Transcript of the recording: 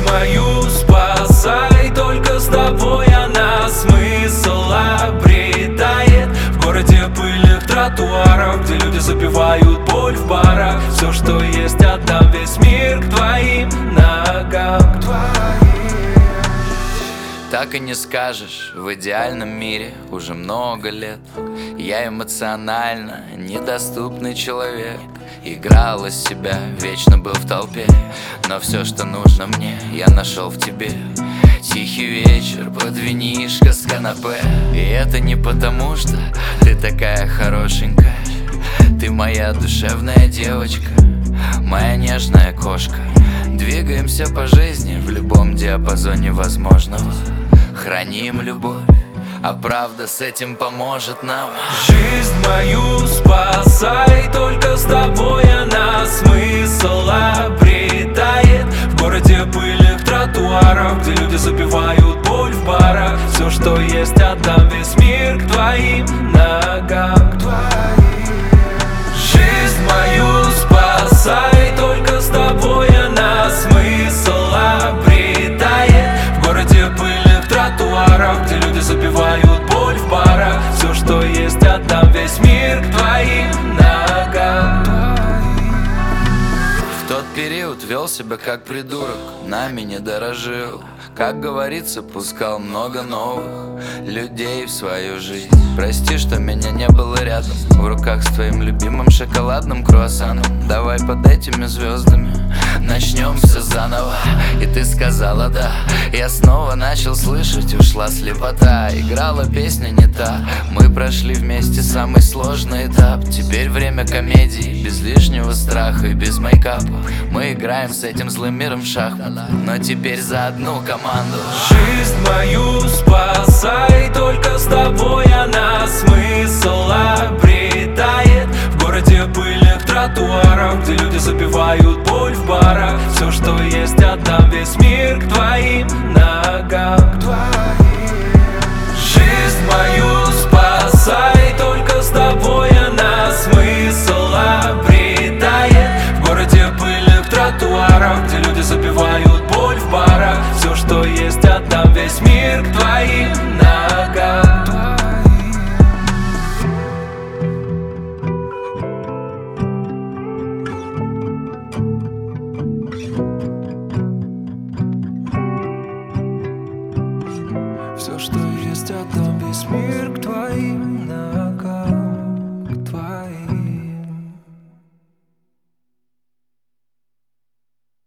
мою спасай, только с тобой она смысл обретает. В городе пыльных тротуаров, где люди запивают боль в барах, все, что есть, отдам весь мир к твоим ногам. Так и не скажешь, в идеальном мире уже много лет я эмоционально недоступный человек. Играл из себя, вечно был в толпе, но все, что нужно мне, я нашел в тебе. Тихий вечер под винишко с канапе. И это не потому, что ты такая хорошенькая. Ты моя душевная девочка, моя нежная кошка. Двигаемся по жизни в любом диапазоне возможного. Храним любовь, а правда с этим поможет нам. Жизнь мою спасай, только с тобой она смысл обретает. В городе пыльных тротуаров, где люди запивают боль в барах, все, что есть, отдам весь мир к твоим ногам. Жизнь мою спасай, только с тобой она смысл обретает. В городе пыльных тротуаров, где люди запивают боль в барах, все, что есть, отдам весь мир к твоим ногам. В тот период вел себя как придурок, нами не дорожил. Как говорится, пускал много новых людей в свою жизнь. Прости, что меня не было рядом, в руках с твоим любимым шоколадным круассаном. Давай под этими звездами начнем все заново. И ты сказала да, я снова начал слышать, ушла слепота. Играла песня не та, мы прошли вместе самый сложный этап. Теперь время комедии, без лишнего страха и без мейкапа. Мы играем с этим злым миром в шахматы, но теперь за одну команду. Жизнь мою спасай, только с тобой она смысл обретает. В городе пыльных тротуаров, где люди запивают боль в барах, все, что есть, отдам весь мир к твоим ногам. Жизнь мою спасай, только с тобой она смысл обретает. В городе пыльных тротуаров, где люди запивают боль в барах, все, что есть, отдам весь мир к твоим ногам.